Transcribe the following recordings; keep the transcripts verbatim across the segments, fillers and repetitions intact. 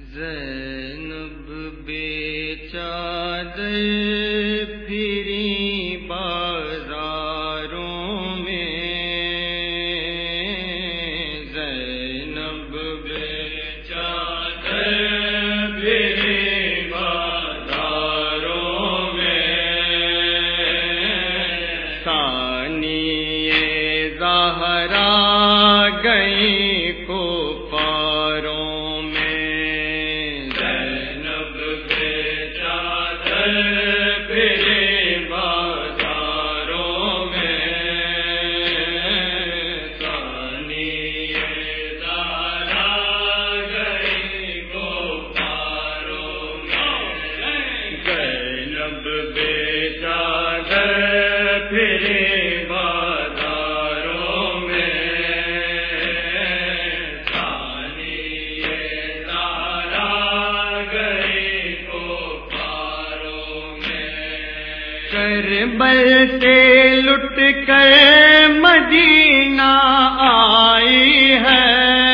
زینب بے چادر پھری بازاروں میں، زینب بے چادر پھری بازاروں میں، ثانی زہرا گئی کفاروں میں، زینب بے چادر پھری بازاروں میں، ثانی زہرا گئی کفاروں میں، زینب بے چادر پھری کربل سے لٹ کر مدینہ آئی ہے،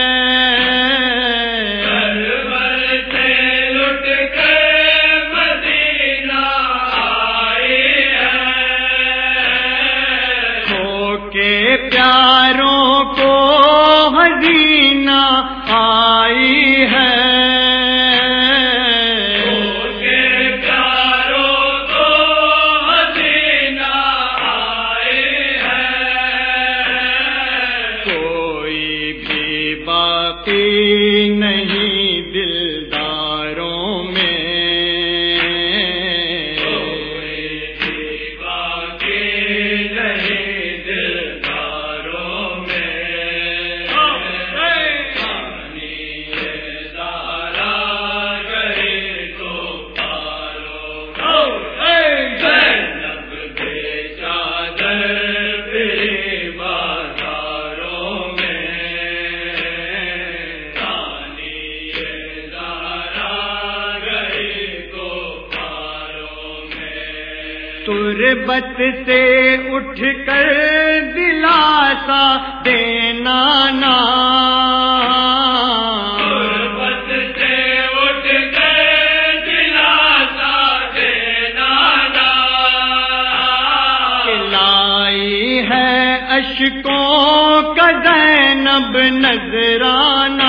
کربل سے لٹ کر مدینہ آئی ہے، کھو کے پیاروں کو حزینہ آئی ہے، نہیں دلداروں میں، کوئی بھی باقی نہیں دلداروں میں، ثانی زہرا گئی کفاروں میں، زینب بے چادر پھری بازاروں میں، تربت سے اٹھ کر دلاسا دینا نا، تربت سے اٹھ کر دلاسا دینا نا، لائی ہے اشکوں کا زینب نذرانہ،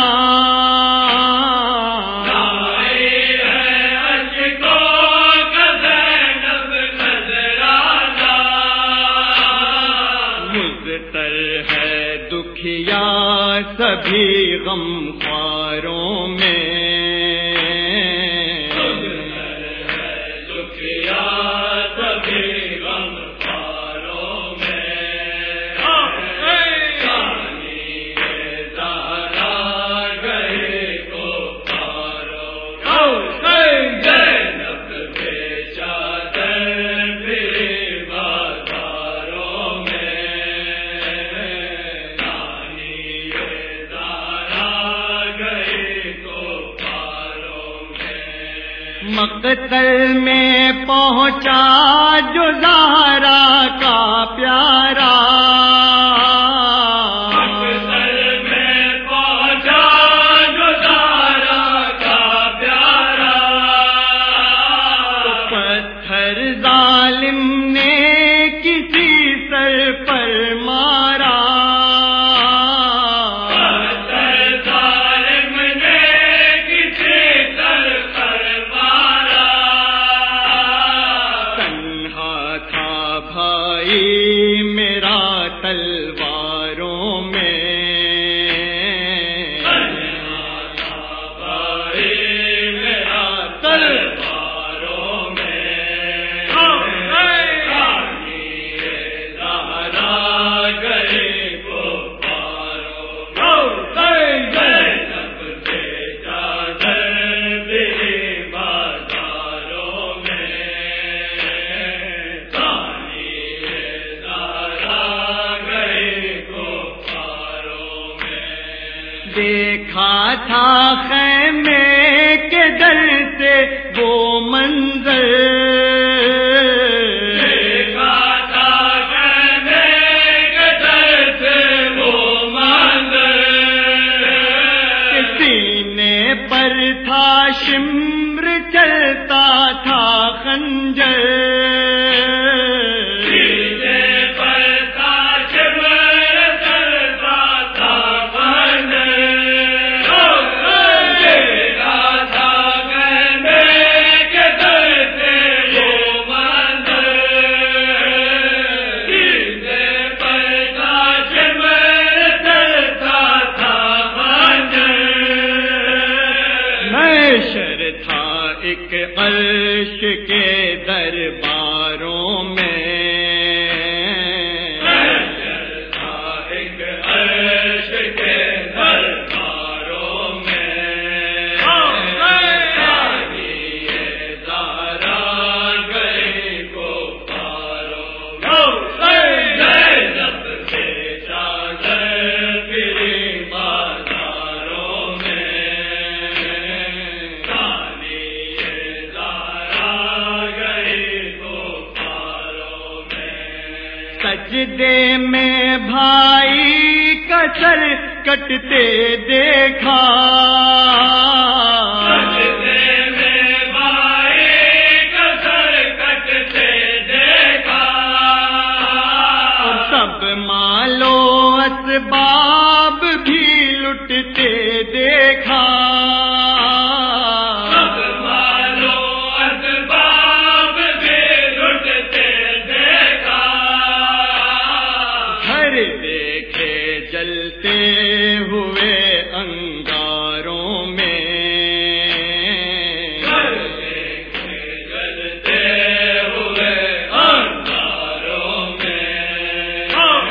دکھیا سبھی غم خواروں میں، دکھیا سبھی غم خواروں میں، ثانی زہرا گئی کفاروں میں، زینب بے چادر پھری بازاروں میں، مقتل میں پہنچا جو زہرا کا پیارا، مقتل میں پہنچا جو زہرا کا پیارا، پتھر ظالم نے کسی سر پر مارا، میرا تلواروں میں، بھائی میرا تلواروں میں، ثانی زہرا گئی کفاروں میں، زینب بے چادر پھری بازاروں میں، دیکھا تھا خیمے کے در سے وہ منظر، دیکھا تھا خیمے کے در سے وہ منظر، سینے پر پر تھا شمر چلتا تھا خنجر عرش کے درباروں میں ایک عرش کے درباروں میں زارا گئے کو پارو جب سے چادر پھری بازاروں میں سجدے میں بھائی کا سر کٹتے دیکھا سجدے میں بھائی کا سر کٹتے دیکھا اور سب مالو اسباب بھی لٹتے دیکھا جلتے ہوئے انگاروں میں جلتے ہوئے انگاروں میں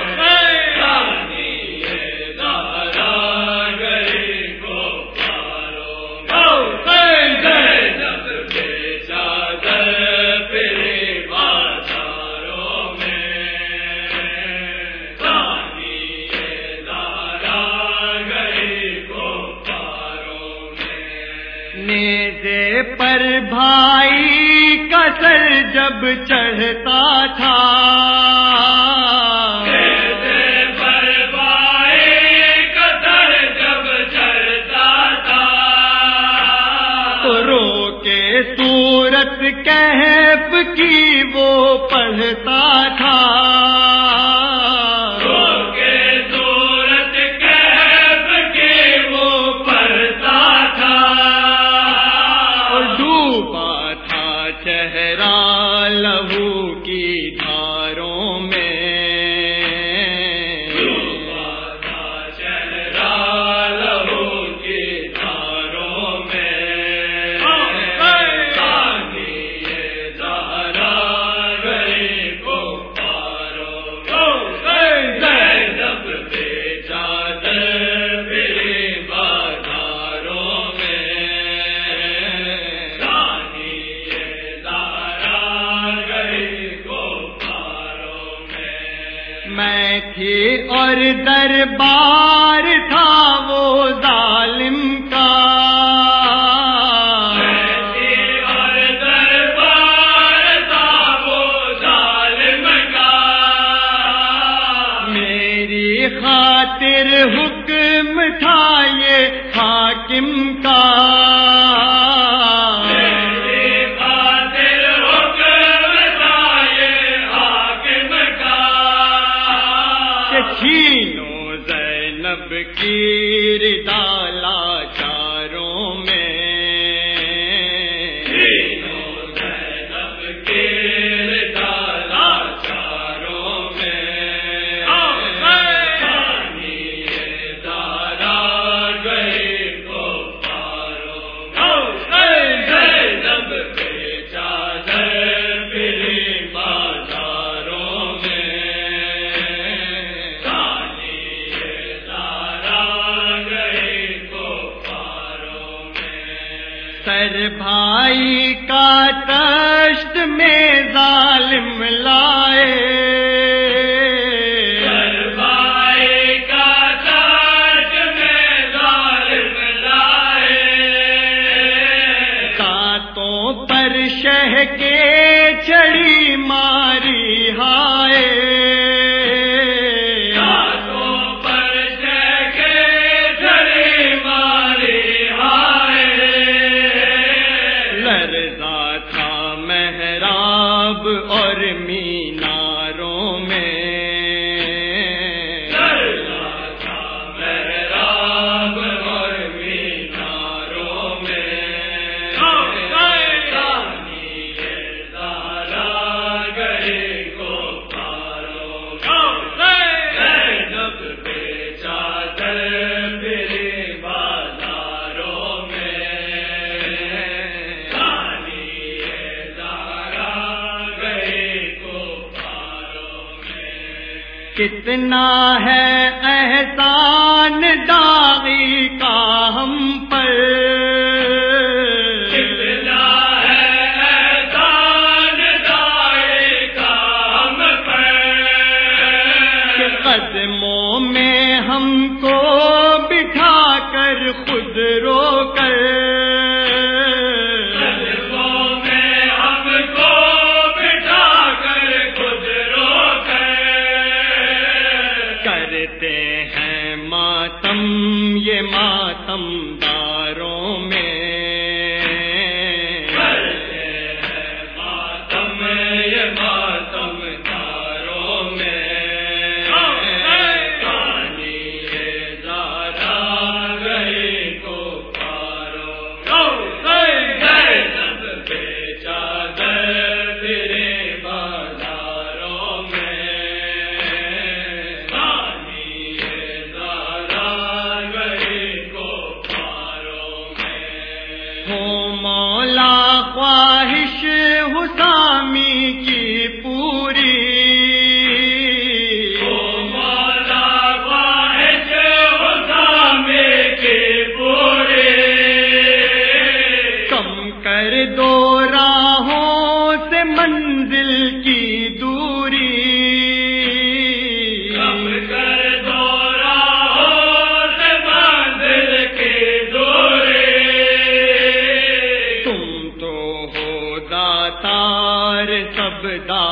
دارا گئی کو پارو جب بے چادر پھرے بازاروں میں نیزے پر بھائی کا سر جب چڑھتا تھا نیزے پر بھائی کا سر جب چڑھتا تھا تو رو کے سورت کہف کی وہ پڑھتا تھا چہرہ لہو کی دھاروں میں ڈوبا تھا چہرہ لہو کی دھاروں میں زہرا گئی کو پارو جب بے چادر پھرے بازاروں میں میں تھی اور دربار تھا وہ ظالم کا میں تھی اور دربار تھا وہ ظالم کا میری خاطر حکم تھا یہ حاکم کا چھینو زینب کی رضا لاچاروں میں چھینو زینب کی رضا لاچاروں میں پانی دارا گئے کو پارو زینب بے چادر پھری بازاروں میں سر بھائی کا تشت میں ظالم لائے سر بھائی کا تشت میں ظالم لائے کانٹوں پر شہ کے چڑی ماری ہائے کانٹوں پر شہ کے چڑی ماری ہائے کتنا ہے احسان داغی کا ہم پر، کتنا ہے احسان داغی کا ہم پر، کہ قدموں میں ہم کو بٹھا کر خود رو کر، قدموں میں ہم کو بٹھا کر خود رو کر، کرتے ہیں ماتم یہ ماتم داروں میں، کرتے ہیں ماتم یہ ماتم داروں میں، کہانی ہے زیادہ گئی کو پاروں، گئے سب بے چادر پھرے بازاروں میں، کہانی ہے زیادہ گئی کو پاروں میں، ہو مولا خواہش حسامی کی پوری، او مولا خواہش حسامی کی پوری، کم کر دو راہوں سے منزل کی دوری، کم کر دو راہوں سے منزل کی دوری، تم تو ہو داتار سب دار